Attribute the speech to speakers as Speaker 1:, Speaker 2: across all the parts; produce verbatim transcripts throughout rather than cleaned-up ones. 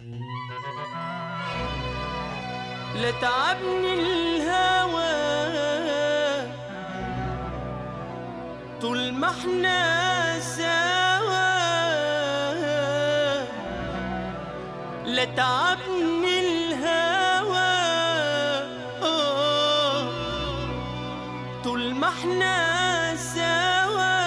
Speaker 1: لا تعبني الهوى طول ما احنا سوا، لا تعبني الهوى طول ما احنا سوا،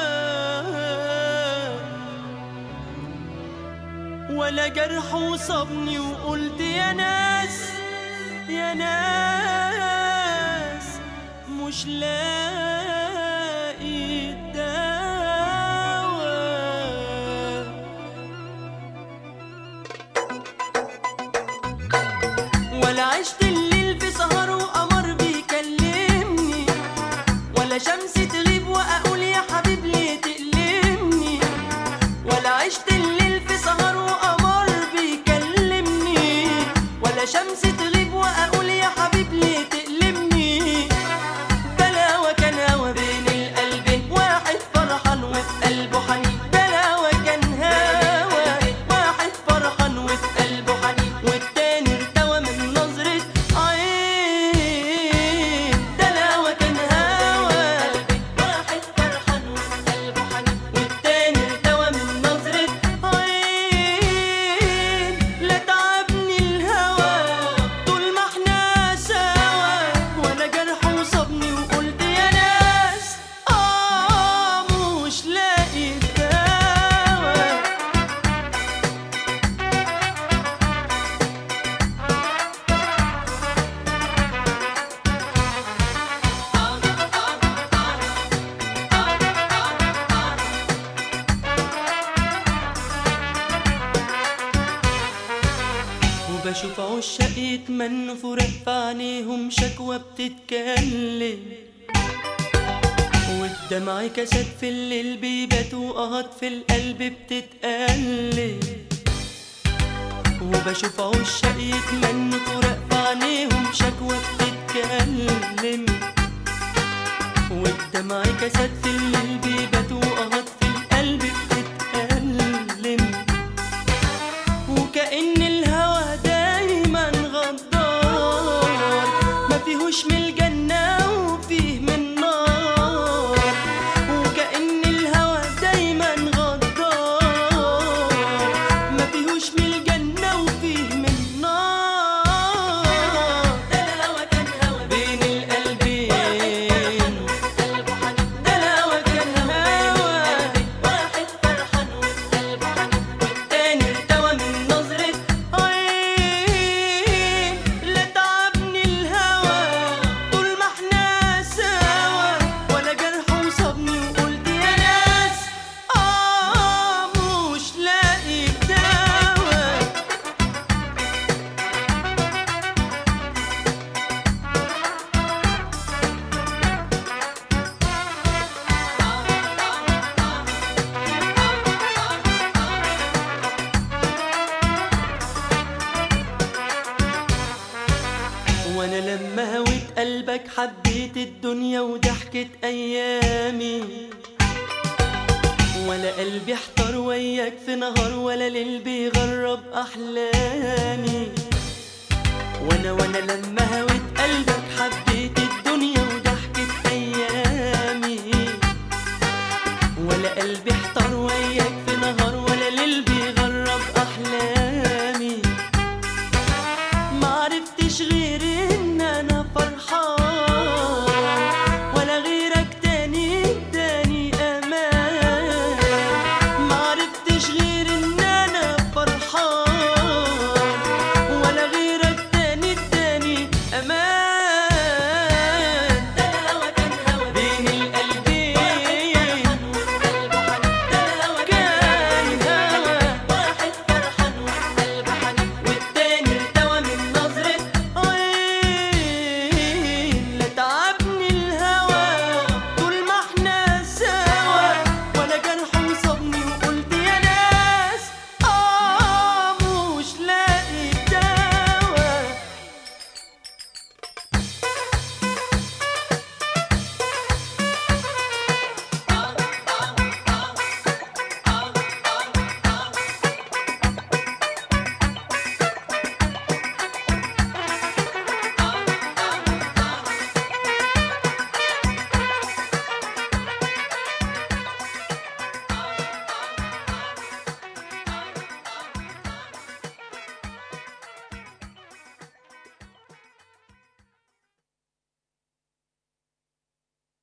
Speaker 1: ولا جرح وصابني وقلت يا ناس يا ناس مش لاقي الدواء. ولا عشت الليل في سهر وقمر بيكلمني، ولا شمس تغيب واقول يا حبيب ليه تقلمني، ولا عشت الليل في سهر وقمر بيكلمني، ولا شمس تغيب واقول يا حبيب ليه تقلمني. بلا وكان هوا بين القلبين، واحد فرحان وفي قلبه حنين، بلا وكان هوا واحد فرحان وفي قلبه حنين، والتاني ارتوى من نظرة عين. بلا وكان هوا واحد فرحان وفي قلبه حنين، والتاني ارتوى من نظرة عين. لا تعبني الهوى طول ما احنا سوا، ولا جرح وصابني وقلت يا ناس اه مش لاقي الدواء. وبشوف عشاق يتمنوا فراق في عينيهم شكوى بتتكلم، والدمع كاسات في الليل بيبات وقهات في القلب بتتقلب. وبشوف عشاق يتمنوا فراق في عينيهم شكوى بتتكلم، والدمع كاسات في الليل بيبات وقهات في القلب بتتقلب. وكأن الهوى دايما غدار، ما فيهوش من الجنة وفيه من نار. وكأن الهوى دايما غدار، ما فيهوش من الجنة وفيه من نار. ده الهوى كان هوى بين القلبين، ده الهوى كان هوى واحد فرحان وفي قلبه حنين، والتاني ارتوى من نظرة عين. لا تعبني الهوى طول ما احنا سوا، ولا جرح وصابني وقلت يا ناس اه مش لاقي الدواء. وانا لما هويت قلبك حبيت الدنيا وضحكت ايامي، ولا قلبي احتار وياك في نهار، ولا ليل بيغرب احلامي. وانا وانا لما هويت قلبك